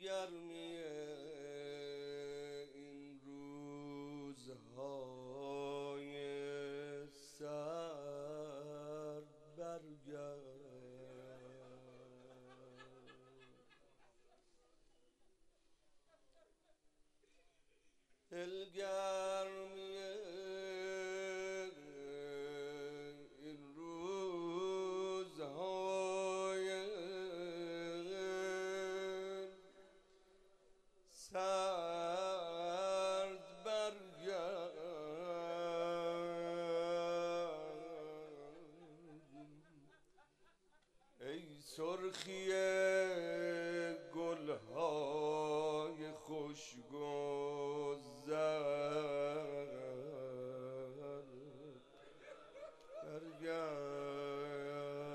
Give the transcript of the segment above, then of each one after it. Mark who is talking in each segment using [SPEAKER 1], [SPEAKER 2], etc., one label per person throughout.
[SPEAKER 1] گرمی این روزهای سرد برگرد، دلگرمی این روزهای سرد برگرد. ای سرخی گلهای خوشگذر برگرد.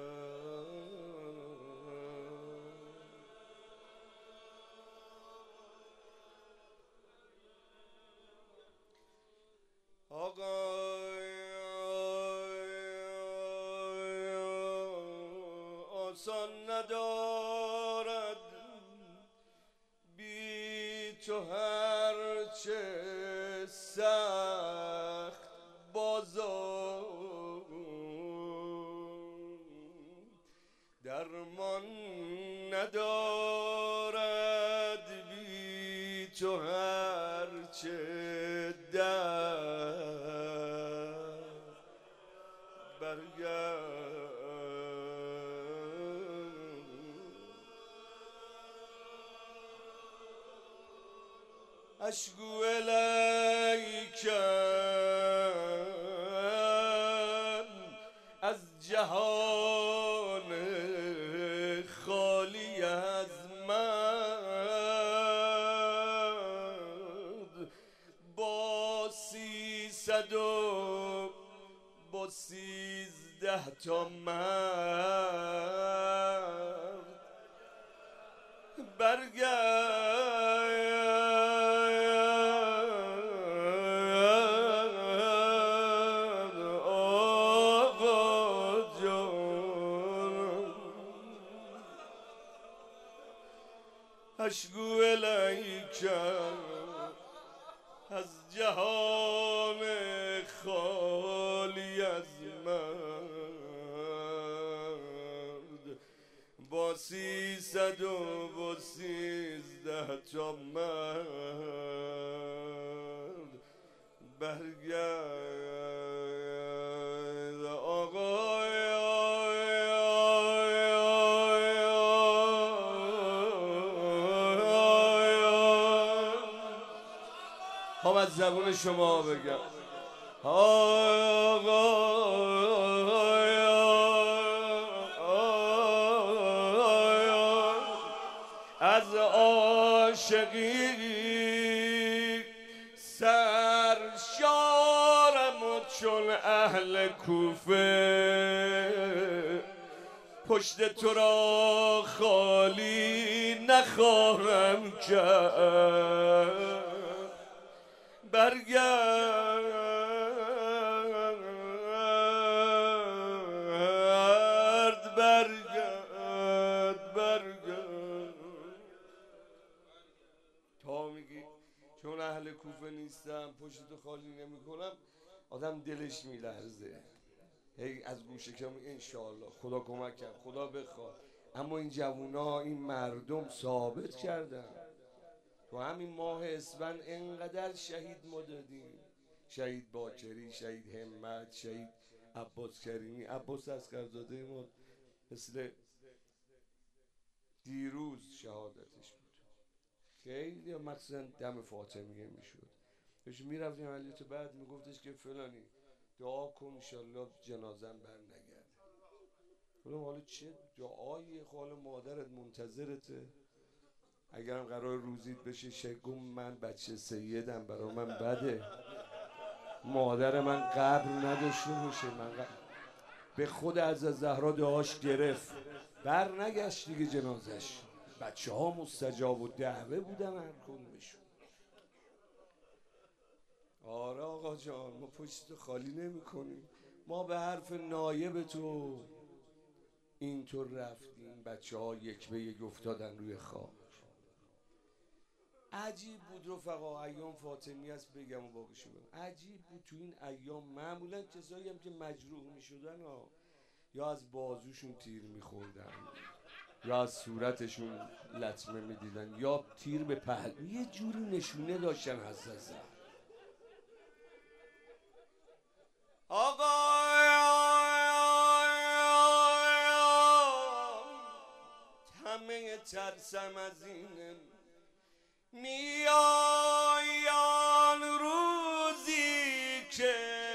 [SPEAKER 1] آسان ندارد بی تو هرچه سخت بازار، درمان ندارد بی تو هرچه درد برگرد. اشکو الیکم از جهان خالی از مرد، با 313 تا مرد برگرد. اشکو الیکم از جهان خالی از مرد، با 313 تا مرد برگرد. آقای هم از زبون شما بگم از عاشقی سرشارم و چون اهل کوفه پشت تو را خالی نخواهم کرد برگرد برگرد. تا میگی چون اهل کوفه نیستم پشت تو خالی نمی کنم، آدم دلش میلرزه. هی از گوشه کم انشاءالله خدا کمکم خدا بخواد. اما این جوونا این مردم ثابت کردن تو همین ماه اسفند انقدر شهید ما دادیم. شهید باکری، شهید همت، شهید عباس کریمی، عباس اصغرزاده ما مثل دیروز شهادتش بود. خیلی مخصوصا دم فاطمیه میشد بهش میرفتیم علیت بعد میگفتش که فلانی دعا کن انشالله جنازم بر نگرده. گفتم حالا چه دعایی، حالا مادرت منتظرته، اگرم قرار روزیت بشه شگم من بچه سیدم برا من بده، مادر من قبر نداشته باشه، من به خود از زهرا دعاش گرفت بر نگشت دیگه جنازش. بچه ها مستجاب و دعوه بودن هر کدومشون. آره آقا جان ما پشت خالی نمی کنیم، ما به حرف نایب تو اینطور رفتیم، بچه ها یک به یک افتادن روی خاک. عجیب بود رفقا، ایام فاطمی است بگم و باقیشو بگم. عجیب بود تو این ایام معمولا کسایی هم که مجروح میشدن یا از بازوشون تیر میخوردن یا از صورتشون لطمه میدیدن یا تیر به پهلو، یه جوری نشونه داشتن حساسا. آقا همه ترسم از این میان روزی که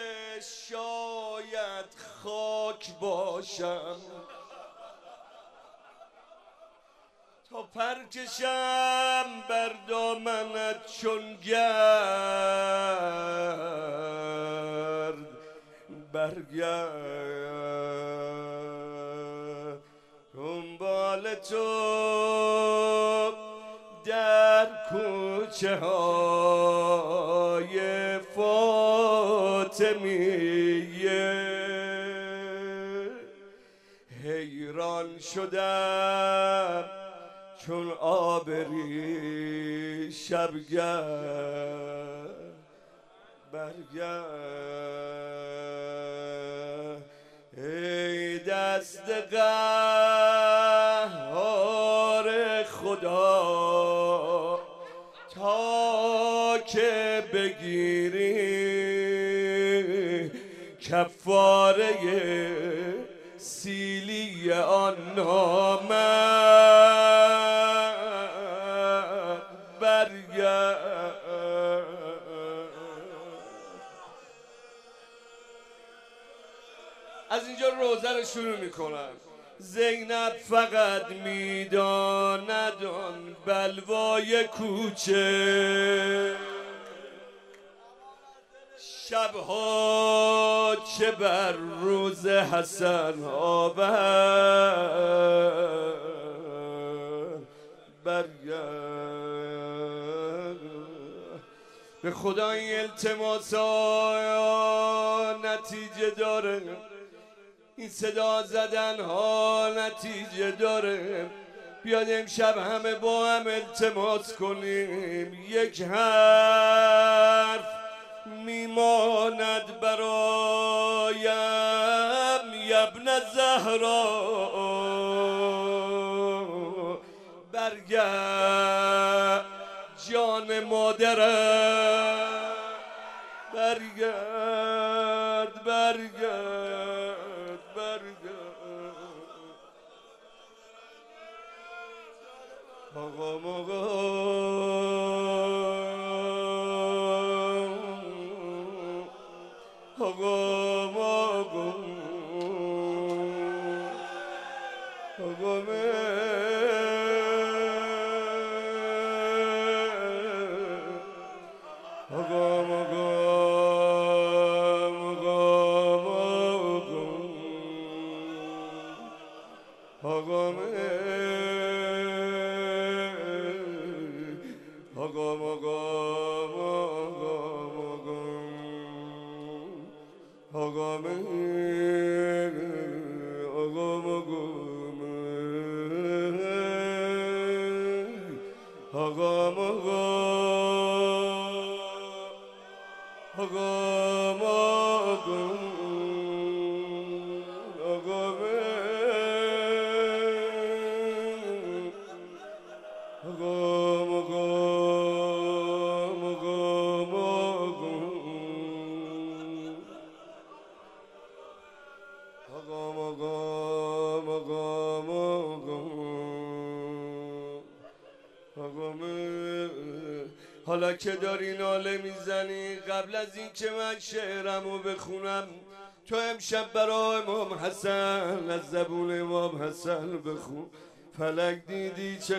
[SPEAKER 1] شاید خاک باشم تا پرکشم بر دامنت چون گرد برگرد دنبال تو در کوچه های فاطمیه حیران شدم چون آبری شبگرد برگرد ای دست قهار خدا تا که بگیری کفاره سیلی آن نامرد برگرد. از اینجا روزه رو شروع میکنم. زینب فقط میداند آن بلوای کوچه شبها چه بر روز حسن آورد برگرد. به خدا این التماس ها نتیجه داره، این صدا زدن ها نتیجه داره. بیاد امشب همه با هم التماس کنیم، یک حرف میماند برایم یبن زهرا برگرد جان مادرم برگرد برگرد برگرد. آقا حالا که داری ناله میزنی، قبل از این که من شعرمو بخونم تو امشب برای امام حسن از زبون امام حسن بخون. فلک دیدی چه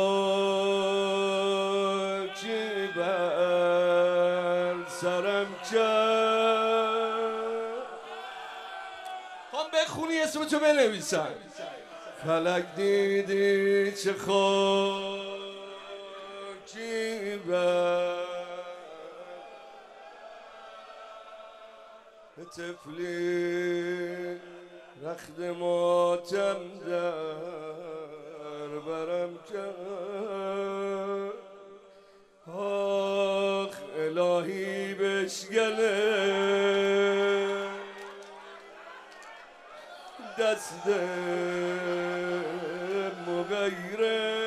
[SPEAKER 1] خاکی بر سرم کرد. هم بخونی اسم تو بنویسم. فلک دیدی چه خاکی بر طفلی رخت ماتم در برم کرد. مشگله دست مغیره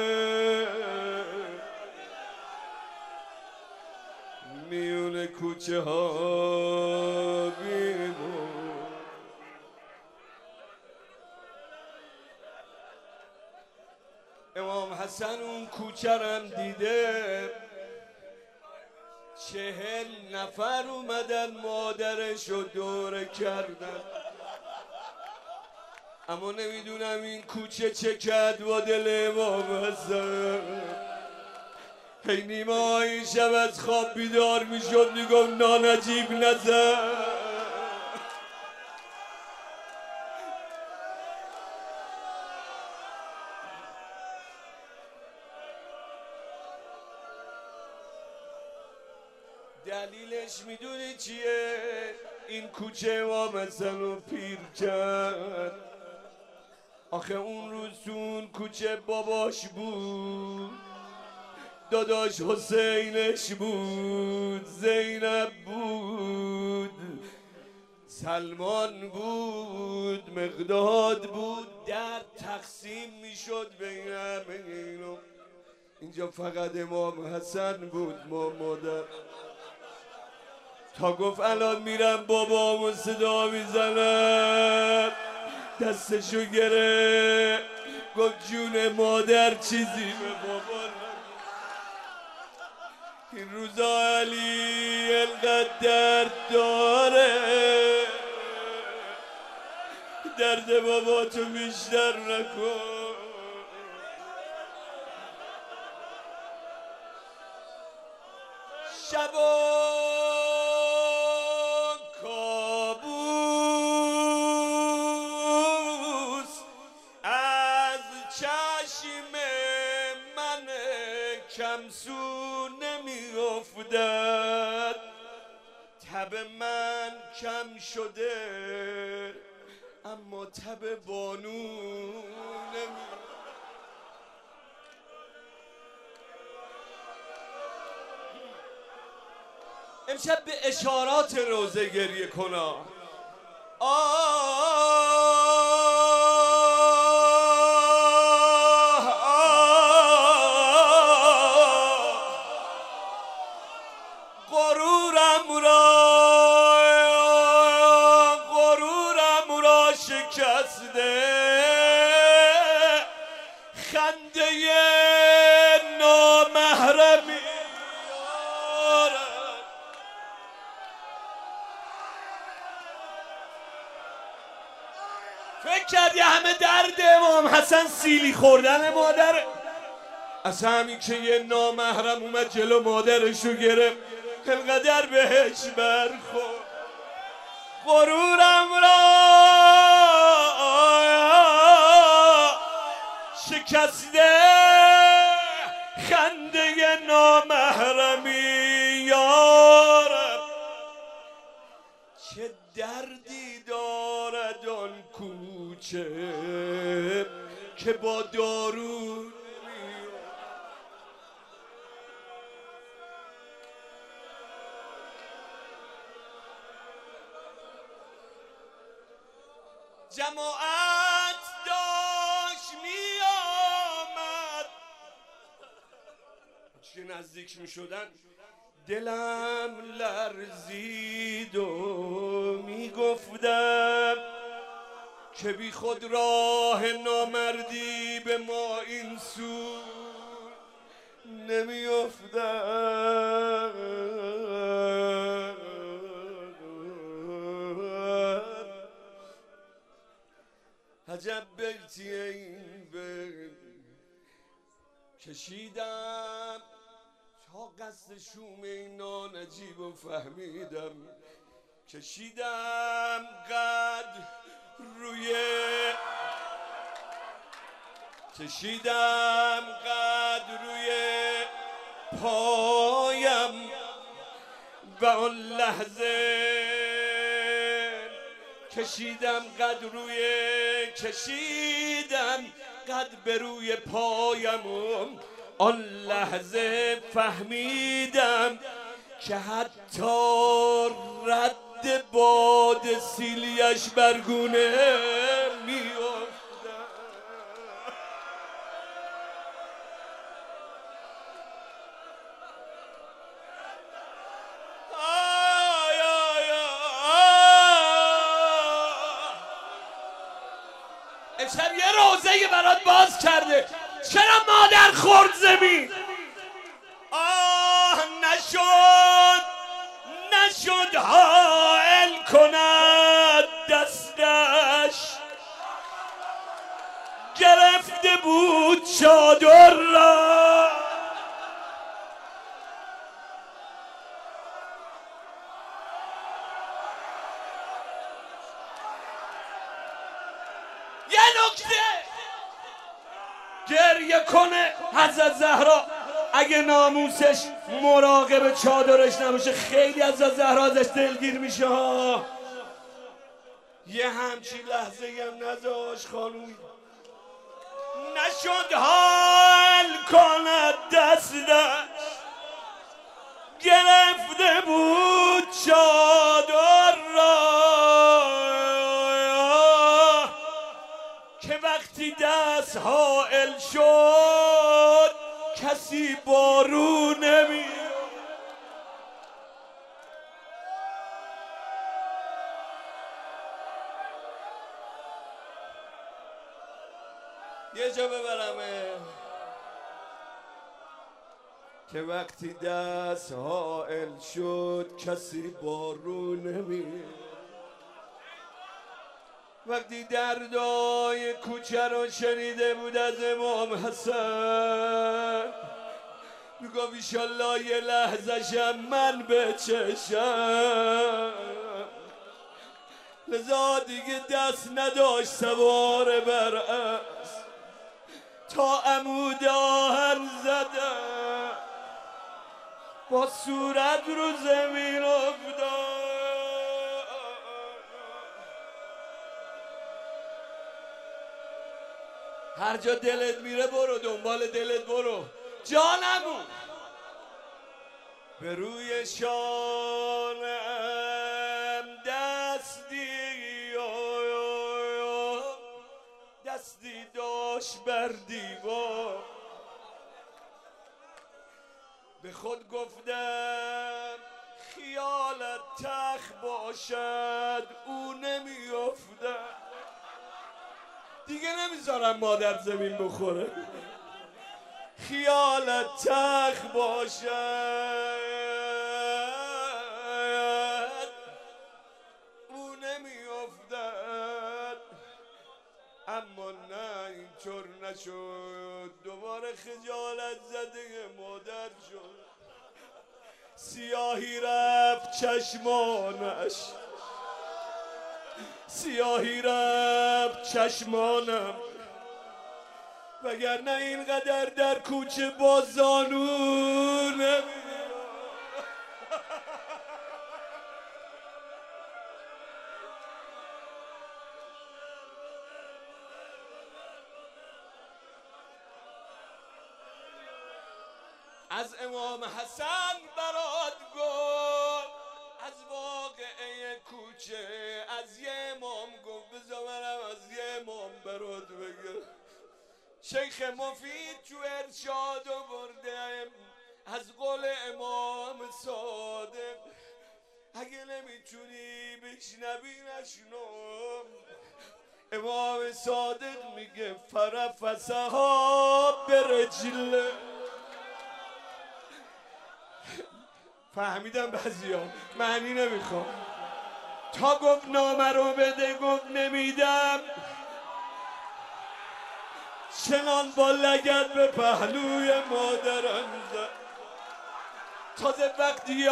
[SPEAKER 1] میون کوچه ها بیمون امام حسن اون کوچه رم دیده 40 نفر اومدن مادرشو دوره کردن اما نمیدونم این کوچه چه کرد با دل امام حسن هی نیمه شب از خواب بیدار میشد میگفت نانجیب نزن دلیلش میدونی چیه؟ این کوچه امام حسن رو پیر کرد آخه اون روز تو اون کوچه باباش بود داداش حسینش بود زینب بود سلمان بود مقداد بود درد تقسیم میشد بین همه اینو اینجا فقط امام حسن بود مادر تا گفت الان میرم بابامو صدا میزنم دستشو گرفت گفت جون مادر چیزی به بابا این روزا علی انقدر درد داره درد بابا تو بیشتر نکن شبا کمسو نمیافتد تب من کم شده اما تب بانو نمی امشب به اشارات روزه گریه کنم غرورم را شکسته خنده نامحرمی فکر کردی همه درد امام حسن سیلی خوردن مادر از همین که یه نامحرم اومد جلو مادرشو گرفت انقدر بهش برخورد غرورم را شکسته خنده نامحرمی یارم چه دردی دارد آن کوچه که با دارو جماعت داشت می آمد چه نزدیک می شدن دلم لرزید و می گفتم که بی خود راه نامردی به ما این سو نمی افتد عجب بیتی این بیت کشیدم تا قصد شوم این نانجیب و فهمیدم کشیدم قد روی پایم و آن لحظه کشیدم قد به روی پایم آن لحظه فهمیدم که حتی رد باد سیلیش برگونه میافتد. امشب یه روزه برات باز کرده. چرا مادر خورد زمین؟ نشد حائل کند دستش، گرفته بود چادر را. یه نکته گریه کنه حضرت زهرا اگه ناموسش مراقب چادرش نباشه، خیلی از زهرا ازش دلگیر میشه ها. یه همچین لحظه هم نذاش خانوم. نشد حال کند دستش، گرفته بود چادر را که وقتی دست حائل شد کسی بارو نمی. یه جا ببرمه که وقتی دست حائل شد کسی بارو نمی. وقتی دردای کوچه رو شنیده بود از امام حسن، میگفت ایشالله یه لحظه‌شم من بچشم. لذا دیگه دست نداشت سوار بر اسب، تا عمود آهن زدم با صورت رو زمین افتاد. هر جا دلت میره برو، دنبال دلت برو جانمون. به روی شانم دستی داشت بر دیوار. به خود گفتم خیالت تخ باشد او نمیافتد. دیگه نمیذارم مادر زمین بخوره. خیالت تخ باشد او نمیافتد. اما نه اینطور نشد. دوباره خجالت زده مادر شد. سیاهی رفت چشمانش، سیاهی رفت چشمانم، وگرنه اینقدر در کوچه با زانو نمیرم. از امام حسن برات گفت، از واقعه کوچه از یه امام گفت. بذار منم از یه امام برات بگم. شیخ مفید تو ارشاد برده از قول امام صادق. اگه نمیتونی بشنوی نشنو. امام صادق میگه فرفسها برجله. فهمیدم بعضی ها معنی نمیخوام. تا گفت نامه رو بده گفت نمیدم. چنان با لگد به پهلوی مادرم زد. تازه وقتی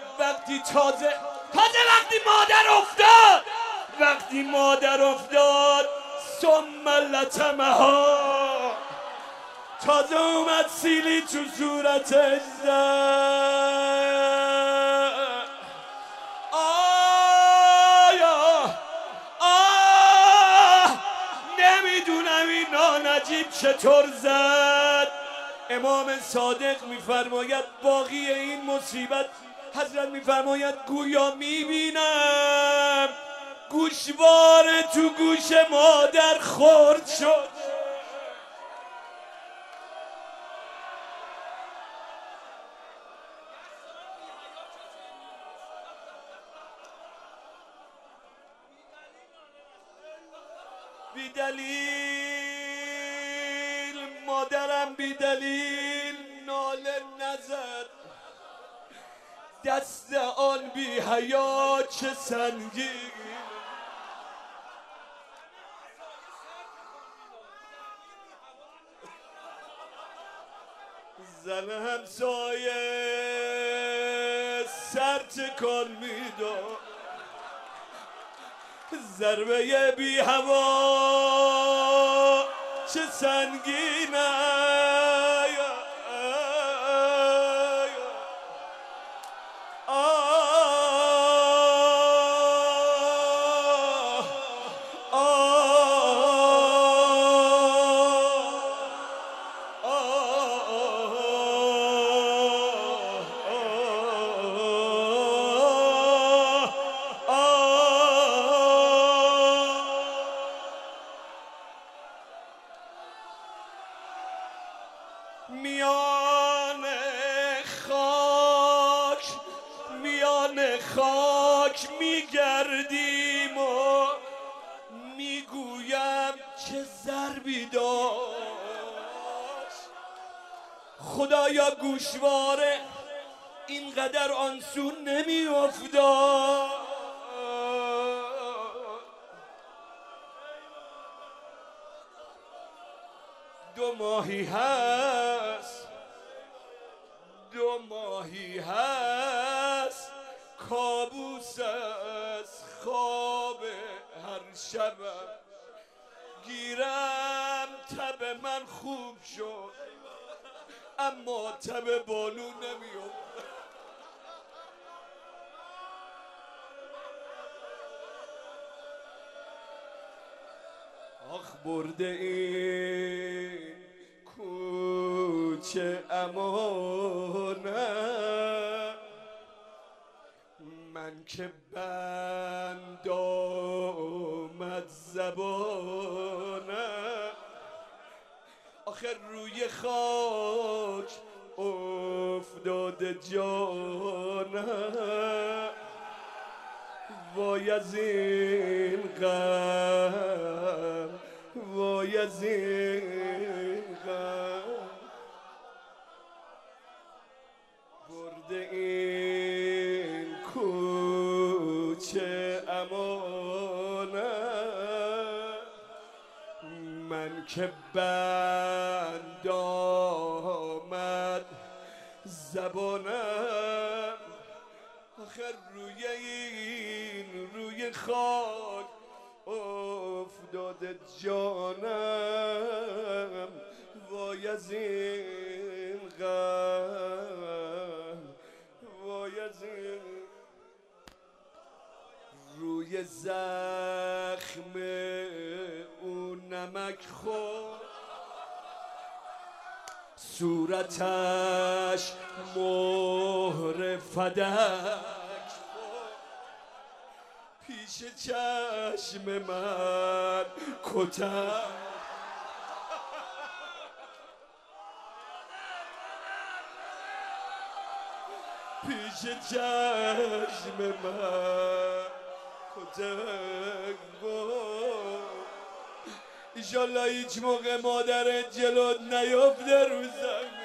[SPEAKER 1] مادر افتاد ثم لطمها، تازه اومد سیلی تو صورتش زد. نمیدونم این نجیب چطور زد. امام صادق میفرماید باقی این مصیبت حضرت میفرماید گویا میبینم گوشواره تو گوش مادر خرد شد. بی دلیل مادرم بی دلیل ناله نزد، دست آن بی حیا چه سنگین. زن همسایه سر تکان میداد، ضربه بی هوا چه سنگینه. میان خاک میگردیم و میگویم چه ضربی داشت. خدایا گوشواره اینقدر آنسون نمیافتاد. دو ماهی هست کابوس از خواب هر شبم. گیرم تب من خوب شد اما تب بانو نمیاد. آخ برده این کوچه امانم، من که بند آمد زبانم. آخر روی خاک افتاده جانم، وای از این غم، وای از این غم. برده این کوچه امانم، من که بند آمد زبانم. آخر روی خاک افتاده جانم، وای از این غم، وای از این. روی زخم اون نمک خورد، صورتش مهر فدک خورد، پیش چشم من کتک، پیش چشم من کتک بود. ایشالله هیچ موقع مادرت جلوت نیفته رو زمین.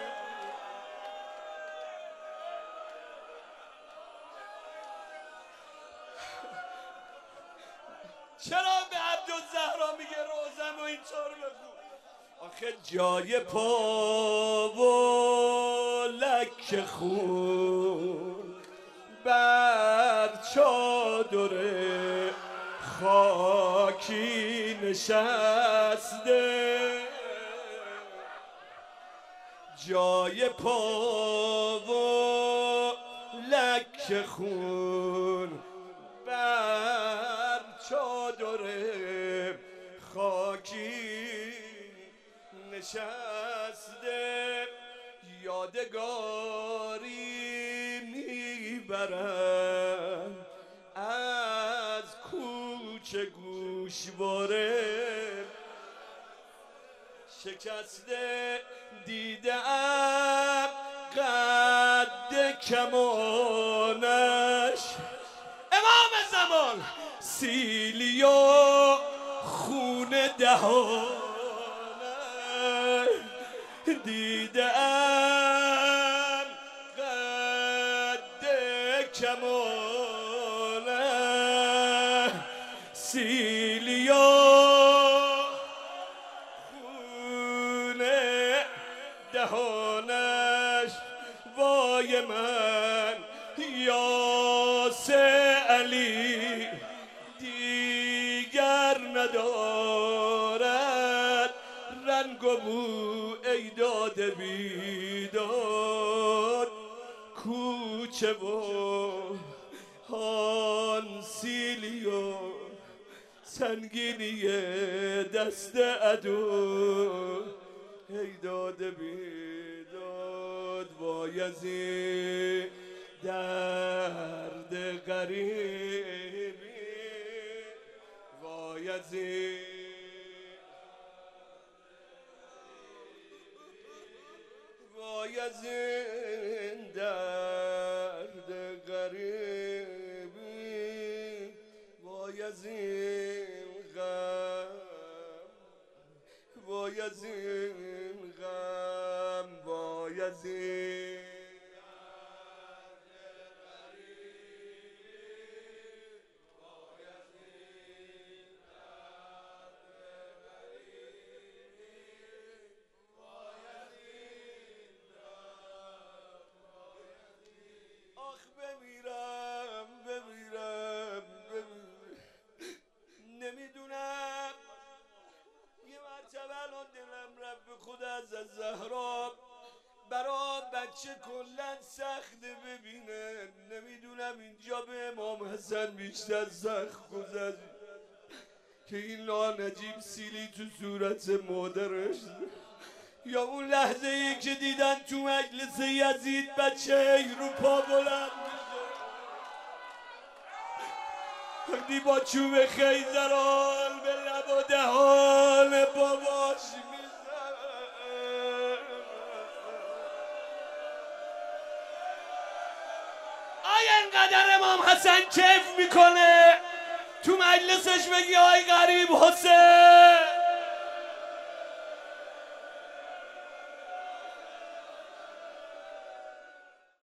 [SPEAKER 1] چرا به عبدالزهرا میگه روزم و اینطور بگو؟ آخه جای پا و لک خون بر چادر خاکی نشسته، جای پا و لک خون بر چادر خاکی نشسته. یادگاری میبرن از کوچه گوشواره شکسته دیدم قد کمانش امام زمان سیلی و خون دهانه دیدم قد کمانه سیلی و خون دهانش وای من یاس علی دیگر ندارد رنگ و بو ای داده بیداد کوچه و هان سیلی و سنگینی دست عدو ای داده بیداد بایزی درد غریبی بایزی بایزی درد غریبی بایزی غم بایزی غم بایزی نمیدونم یه مرتبه الان دلم رب خود از زهرا برا بچه کلن سخت ببینه نمیدونم اینجا به امام حسن بیشتر سخت گذشت که این نجیب سیلی تو صورت مادرش یا اون لحظه ای که دیدن تو مجلس یزید بچه رو پا بلند وقتی با چوب خیزران به لب و دهان باباش میزن آیا انقدر امام حسن کیف میکنه تو مجلسش بگی آی غریب حسین